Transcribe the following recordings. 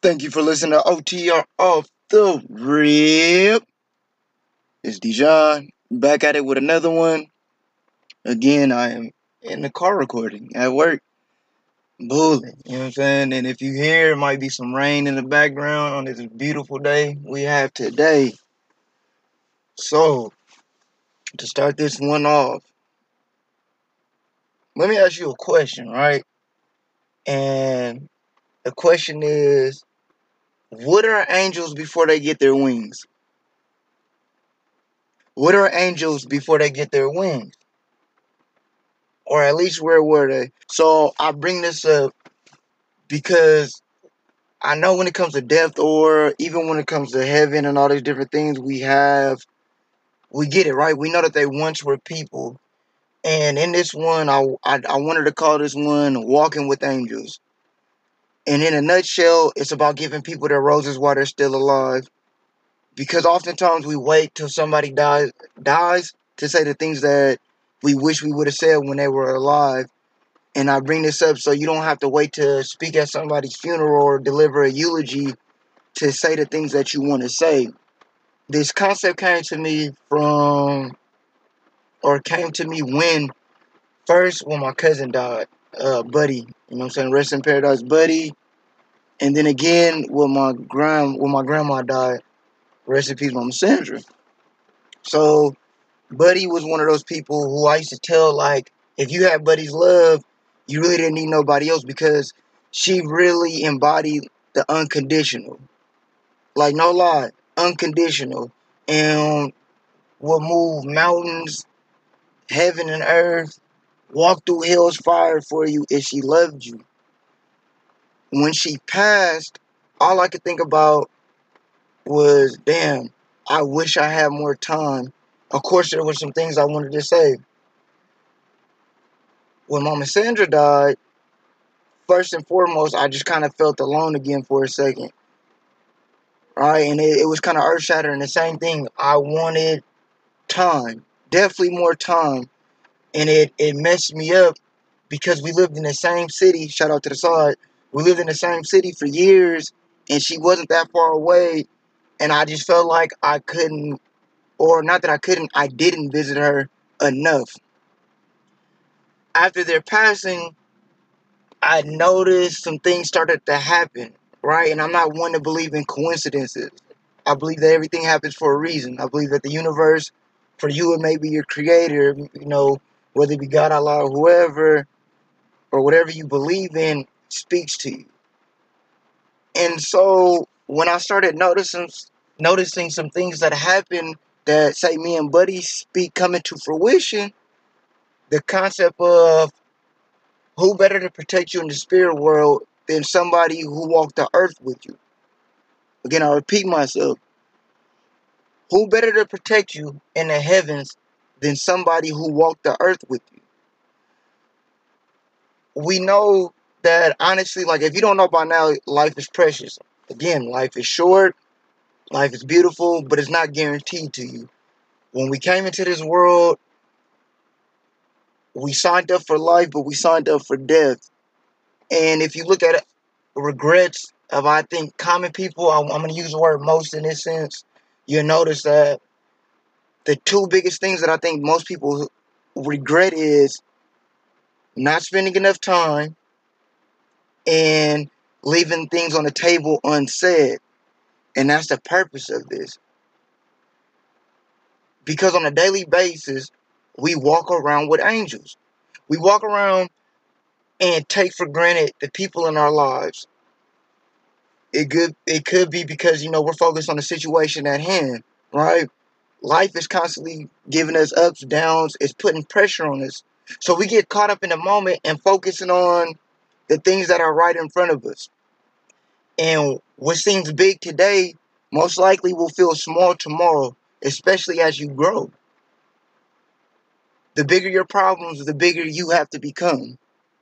Thank you for listening to OTR Off the Rip. It's Dijon back at it with another one. Again, I am in the car recording at work, bulling. You know what I'm saying? And if you hear, it might be some rain in the background on this beautiful day we have today. So, to start this one off, let me ask you a question, right? And the question is, what are angels before they get their wings? What are angels before they get their wings? Or at least where were they? So I bring this up because I know when it comes to death, or even when it comes to heaven and all these different things we get it, right? We know that they once were people. And in this one, I wanted to call this one Walking with Angels. And in a nutshell, it's about giving people their roses while they're still alive. Because oftentimes we wait till somebody dies to say the things that we wish we would have said when they were alive. And I bring this up so you don't have to wait to speak at somebody's funeral or deliver a eulogy to say the things that you want to say. This concept came to me when my cousin died, Buddy. You know what I'm saying? Rest in paradise, Buddy. And then again when my grandma died. Rest in peace, Mama Sandra. So Buddy was one of those people who I used to tell, like, if you had Buddy's love, you really didn't need nobody else, because she really embodied the unconditional. Like, no lie, unconditional. And would move mountains, heaven and earth, walk through hell's fire for you if she loved you. When she passed, all I could think about was, damn, I wish I had more time. Of course, there were some things I wanted to say. When Mama Sandra died, first and foremost, I just kind of felt alone again for a second. Right? And it was kind of earth shattering. The same thing. I wanted time. Definitely more time. And it messed me up because we lived in the same city. Shout out to the side. We lived in the same city for years, and she wasn't that far away. And I just felt like I couldn't, or not that I couldn't, I didn't visit her enough. After their passing, I noticed some things started to happen, right? And I'm not one to believe in coincidences. I believe that everything happens for a reason. I believe that the universe, for you, it may be your creator, whether it be God, Allah, or whoever, or whatever you believe in, speaks to you. And so when I started noticing some things that happen that, say, me and Buddy speak coming to fruition, the concept of who better to protect you in the spirit world than somebody who walked the earth with you? Again, I repeat myself. Who better to protect you in the heavens than somebody who walked the earth with you? We know that, honestly, like, if you don't know by now, life is precious. Again, life is short, life is beautiful, but it's not guaranteed to you. When we came into this world, we signed up for life, but we signed up for death. And if you look at it, regrets of, I think, common people, I'm going to use the word most in this sense, you'll notice that the two biggest things that I think most people regret is not spending enough time and leaving things on the table unsaid. And that's the purpose of this. Because on a daily basis, we walk around with angels. We walk around and take for granted the people in our lives. It could be because, we're focused on the situation at hand, right? Life is constantly giving us ups, downs, it's putting pressure on us. So we get caught up in the moment and focusing on the things that are right in front of us. And what seems big today most likely will feel small tomorrow, especially as you grow. The bigger your problems, the bigger you have to become.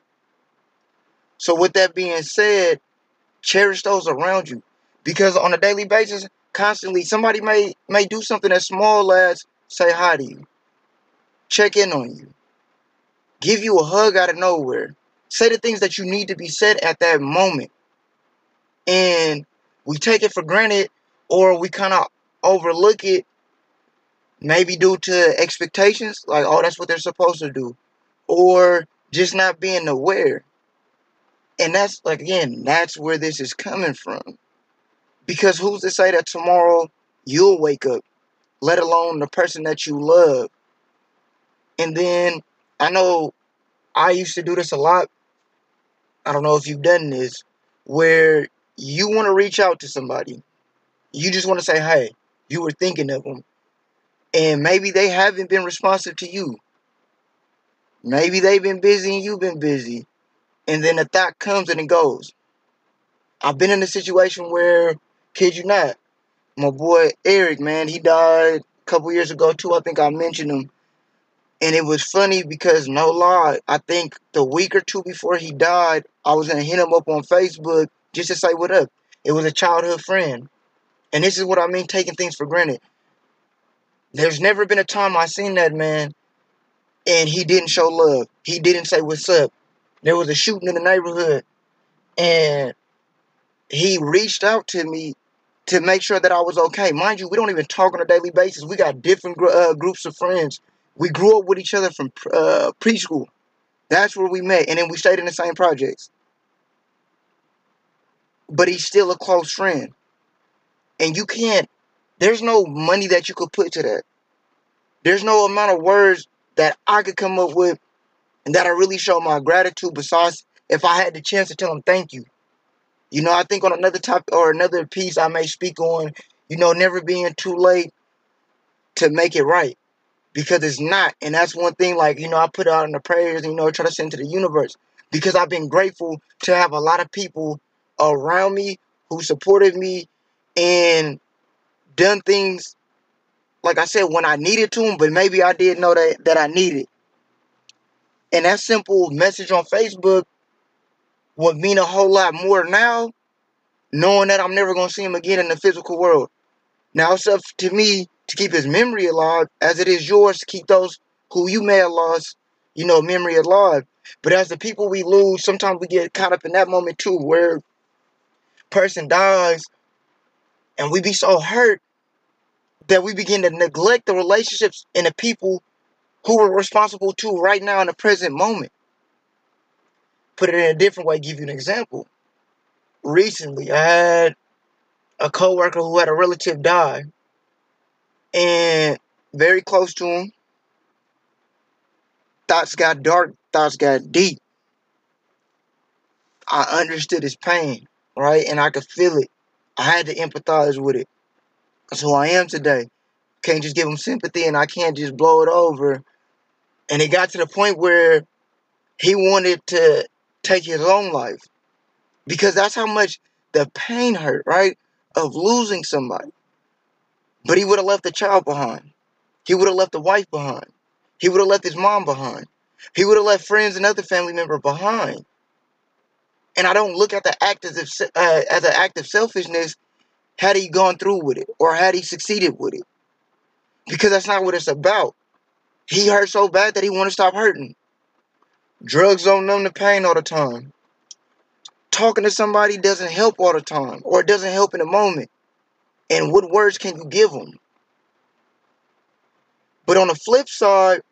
So with that being said, cherish those around you. Because on a daily basis, constantly, somebody may do something as small as say hi to you, check in on you, give you a hug out of nowhere, say the things that you need to be said at that moment. And We take it for granted, or we kind of overlook it, maybe due to expectations, like, oh, that's what they're supposed to do, or just not being aware. And that's, like, again, that's where this is coming from. Because who's to say that tomorrow you'll wake up, let alone the person that you love? And then, I know I used to do this a lot. I don't know if you've done this, where you want to reach out to somebody. You just want to say, hey, you were thinking of them. And maybe they haven't been responsive to you. Maybe they've been busy and you've been busy. And then the thought comes and it goes. I've been in a situation where, kid you not, my boy Eric, man, he died a couple years ago too. I think I mentioned him. And it was funny because, no lie, I think the week or two before he died, I was going to hit him up on Facebook just to say what up. It was a childhood friend. And this is what I mean, taking things for granted. There's never been a time I seen that man and he didn't show love. He didn't say what's up. There was a shooting in the neighborhood and he reached out to me to make sure that I was okay. Mind you, we don't even talk on a daily basis. We got different groups of friends. We grew up with each other from preschool. That's where we met. And then we stayed in the same projects. But he's still a close friend. And you can't, there's no money that you could put to that. There's no amount of words that I could come up with and that I really show my gratitude, besides if I had the chance to tell him thank you. You know, I think on another topic or another piece I may speak on, never being too late to make it right. Because it's not. And that's one thing, like, I put out in the prayers and, try to send to the universe. Because I've been grateful to have a lot of people around me who supported me and done things, like I said, when I needed to them, but maybe I didn't know that I needed. And that simple message on Facebook would mean a whole lot more now, knowing that I'm never going to see him again in the physical world. Now, it's up to me to keep his memory alive, as it is yours to keep those who you may have lost, memory alive. But as the people we lose, sometimes we get caught up in that moment too, where a person dies and we be so hurt that we begin to neglect the relationships and the people who we're responsible to right now in the present moment. Put it in a different way, give you an example. Recently, I had a coworker who had a relative die, and very close to him. Thoughts got dark, thoughts got deep. I understood his pain, right? And I could feel it. I had to empathize with it. That's who I am today. Can't just give him sympathy and I can't just blow it over. And it got to the point where he wanted to take his own life. Because that's how much the pain hurt, right? Of losing somebody. But he would have left the child behind. He would have left the wife behind. He would have left his mom behind. He would have left friends and other family members behind. And I don't look at the act as an act of selfishness had he gone through with it or had he succeeded with it. Because that's not what it's about. He hurt so bad that he want to stop hurting. Drugs don't numb the pain all the time. Talking to somebody doesn't help all the time, or it doesn't help in the moment. And what words can you give them? But on the flip side,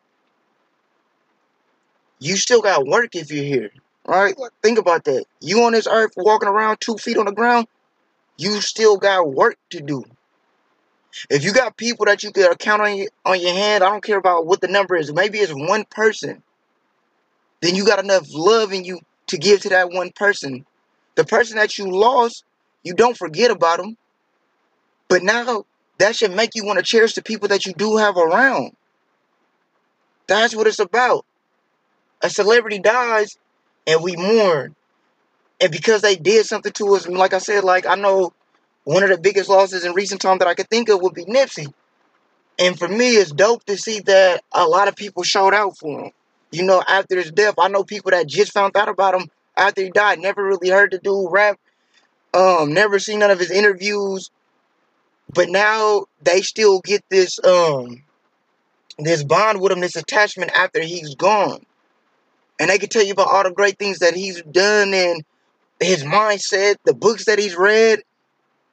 you still got work if you're here, right? Think about that. You on this earth walking around 2 feet on the ground, you still got work to do. If you got people that you can count on your hand, I don't care about what the number is. Maybe it's one person. Then you got enough love in you to give to that one person. The person that you lost, you don't forget about them. But now that should make you want to cherish the people that you do have around. That's what it's about. A celebrity dies and we mourn. And because they did something to us, like I said, like I know one of the biggest losses in recent time that I could think of would be Nipsey. And for me, it's dope to see that a lot of people showed out for him. After his death, I know people that just found out about him after he died. Never really heard the dude rap. Never seen none of his interviews. But now they still get this this bond with him, this attachment after he's gone. And they can tell you about all the great things that he's done and his mindset, the books that he's read.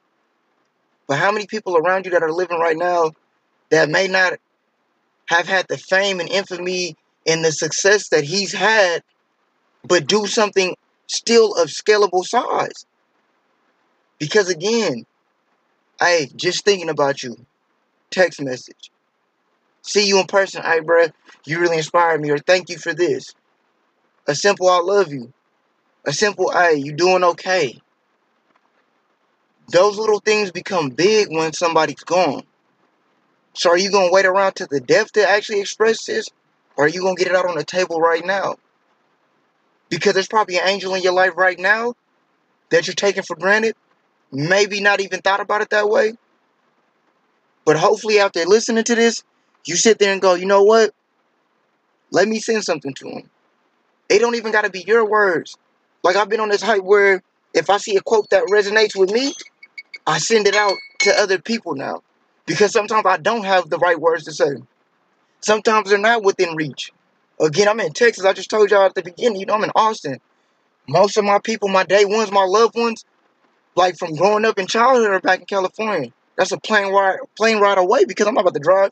But how many people around you that are living right now that may not have had the fame and infamy and the success that he's had, but do something still of scalable size? Because again, hey, just thinking about you, text message. See you in person, hey, bruh, you really inspired me, or thank you for this. A simple I love you. A simple, hey, you doing okay. Those little things become big when somebody's gone. So are you going to wait around to the death to actually express this? Or are you going to get it out on the table right now? Because there's probably an angel in your life right now that you're taking for granted. Maybe not even thought about it that way. But hopefully after listening to this, you sit there and go, you know what? Let me send something to him. It don't even got to be your words. Like I've been on this hype where if I see a quote that resonates with me, I send it out to other people now. Because sometimes I don't have the right words to say. Sometimes they're not within reach. Again, I'm in Texas. I just told y'all at the beginning, I'm in Austin. Most of my people, my day ones, my loved ones, like from growing up in childhood, are back in California. That's a plane ride away because I'm not about to drive.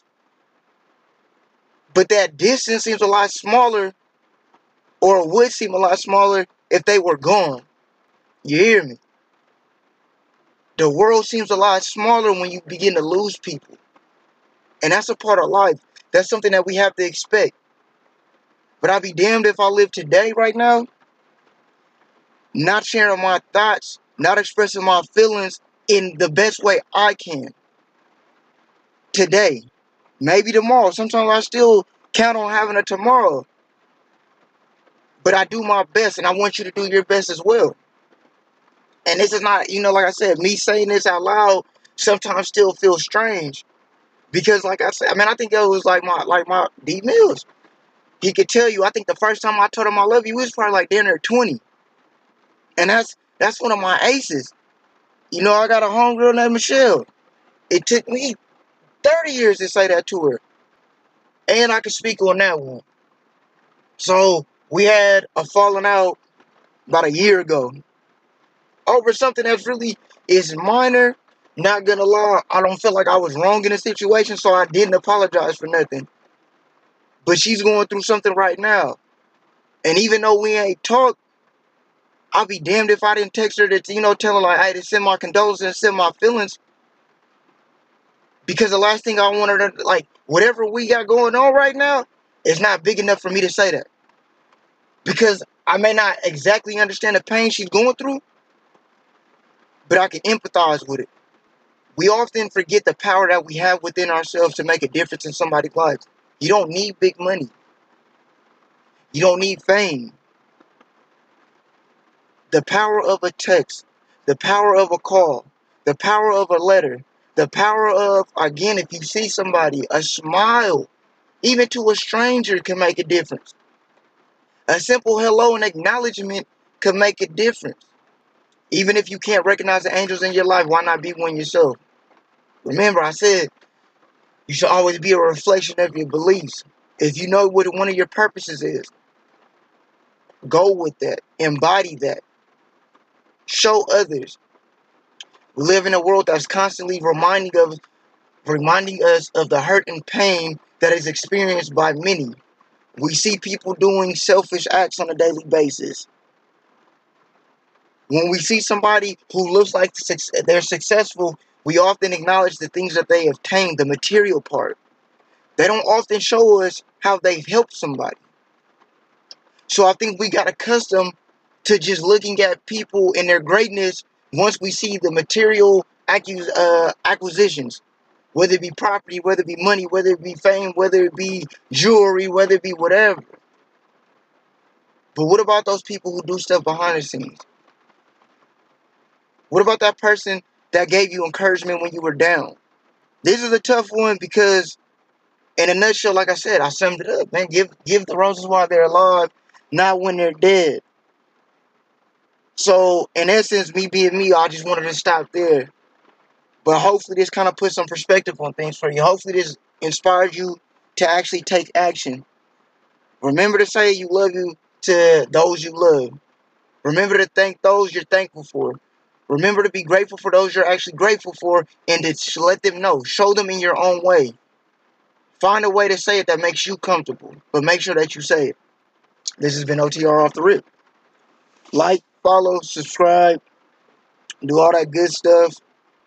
But that distance seems a lot smaller, or would seem a lot smaller if they were gone. You hear me? The world seems a lot smaller when you begin to lose people. And that's a part of life. That's something that we have to expect. But I'd be damned if I live today right now, not sharing my thoughts, not expressing my feelings in the best way I can. Today. Maybe tomorrow. Sometimes I still count on having a tomorrow. But I do my best, and I want you to do your best as well. And this is not, like I said, me saying this out loud sometimes still feels strange. Because like I said, I think it was like my D Mills. He could tell you, I think the first time I told him I love you, he was probably like down there 20. And that's one of my aces. I got a homegirl named Michelle. It took me 30 years to say that to her. And I could speak on that one. So we had a falling out about a year ago over something that's really is minor. Not gonna lie, I don't feel like I was wrong in the situation, so I didn't apologize for nothing. But she's going through something right now. And even though we ain't talked, I'll be damned if I didn't text her to, tell her like, hey, to send my condolences and send my feelings. Because the last thing I want her to, like, whatever we got going on right now, is not big enough for me to say that. Because I may not exactly understand the pain she's going through, but I can empathize with it. We often forget the power that we have within ourselves to make a difference in somebody's life. You don't need big money. You don't need fame. The power of a text, the power of a call, the power of a letter, the power of, again, if you see somebody, a smile, even to a stranger, can make a difference. A simple hello and acknowledgement could make a difference. Even if you can't recognize the angels in your life, why not be one yourself? Remember, I said you should always be a reflection of your beliefs. If you know what one of your purposes is, go with that. Embody that. Show others. We live in a world that's constantly reminding us of the hurt and pain that is experienced by many. We see people doing selfish acts on a daily basis. When we see somebody who looks like they're successful, we often acknowledge the things that they have obtained, the material part. They don't often show us how they've helped somebody. So I think we got accustomed to just looking at people and their greatness once we see the material acquisitions. Whether it be property, whether it be money, whether it be fame, whether it be jewelry, whether it be whatever. But what about those people who do stuff behind the scenes? What about that person that gave you encouragement when you were down? This is a tough one because, in a nutshell, like I said, I summed it up, man. Give the roses while they're alive, not when they're dead. So, in essence, me being me, I just wanted to stop there. But hopefully this kind of puts some perspective on things for you. Hopefully this inspires you to actually take action. Remember to say you love you to those you love. Remember to thank those you're thankful for. Remember to be grateful for those you're actually grateful for, and to let them know. Show them in your own way. Find a way to say it that makes you comfortable, but make sure that you say it. This has been OTR Off the Rip. Like, follow, subscribe, do all that good stuff.